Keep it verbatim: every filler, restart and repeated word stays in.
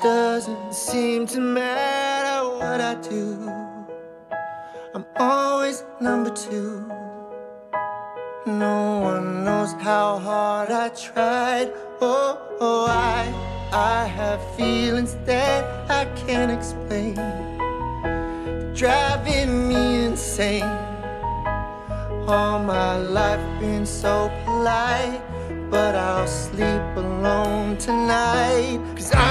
doesn't seem to matter what I do. I'm always number two. No one knows how hard I tried. Oh, oh, I, I have feelings that I can't explain, driving me insane. All my life been so polite, but I'll sleep alone tonight. 'Cause I